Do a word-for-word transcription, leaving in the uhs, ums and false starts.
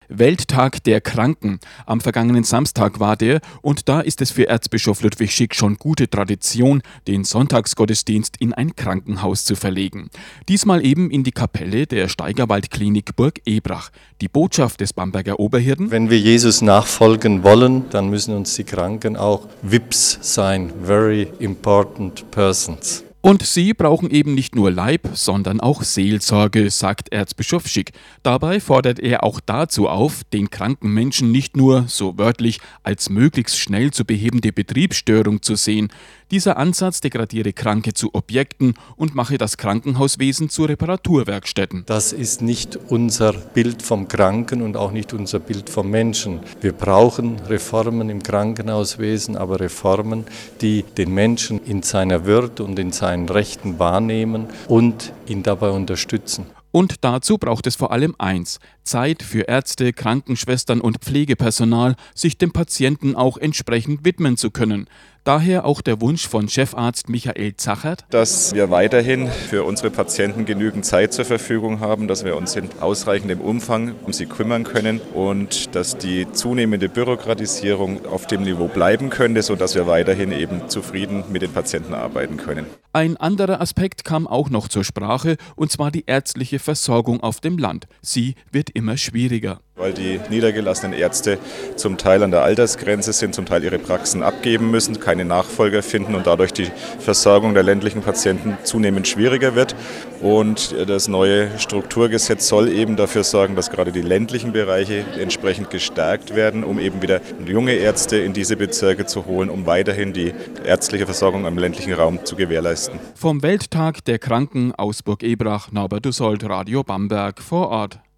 Welttag der Kranken. Am vergangenen Samstag war der und da ist es für Erzbischof Ludwig Schick schon gute Tradition, den Sonntagsgottesdienst in ein Krankenhaus zu verlegen. Diesmal eben in die Kapelle der Steigerwaldklinik Burg Ebrach. Die Botschaft des Bamberger Oberhirten: Wenn wir Jesus nachfolgen wollen, dann müssen uns die Kranken auch V I Ps sein, Very Important Persons. Und sie brauchen eben nicht nur Leib, sondern auch Seelsorge, sagt Erzbischof Schick. Dabei fordert er auch dazu auf, den kranken Menschen nicht nur, so wörtlich, als möglichst schnell zu behebende Betriebsstörung zu sehen. Dieser Ansatz degradiere Kranke zu Objekten und mache das Krankenhauswesen zu Reparaturwerkstätten. Das ist nicht unser Bild vom Kranken und auch nicht unser Bild vom Menschen. Wir brauchen Reformen im Krankenhauswesen, aber Reformen, die den Menschen in seiner Würde und in seinen Rechten wahrnehmen und ihn dabei unterstützen. Und dazu braucht es vor allem eins: Zeit für Ärzte, Krankenschwestern und Pflegepersonal, sich dem Patienten auch entsprechend widmen zu können. Daher auch der Wunsch von Chefarzt Michael Zachert, dass wir weiterhin für unsere Patienten genügend Zeit zur Verfügung haben, dass wir uns in ausreichendem Umfang um sie kümmern können und dass die zunehmende Bürokratisierung auf dem Niveau bleiben könnte, sodass wir weiterhin eben zufrieden mit den Patienten arbeiten können. Ein anderer Aspekt kam auch noch zur Sprache, und zwar die ärztliche Versorgung auf dem Land. Sie wird immer schwieriger. Weil die niedergelassenen Ärzte zum Teil an der Altersgrenze sind, zum Teil ihre Praxen abgeben müssen, keine Nachfolger finden und dadurch die Versorgung der ländlichen Patienten zunehmend schwieriger wird. Und das neue Strukturgesetz soll eben dafür sorgen, dass gerade die ländlichen Bereiche entsprechend gestärkt werden, um eben wieder junge Ärzte in diese Bezirke zu holen, um weiterhin die ärztliche Versorgung im ländlichen Raum zu gewährleisten. Vom Welttag der Kranken aus Burg Ebrach, Norbert Dussold, Radio Bamberg vor Ort.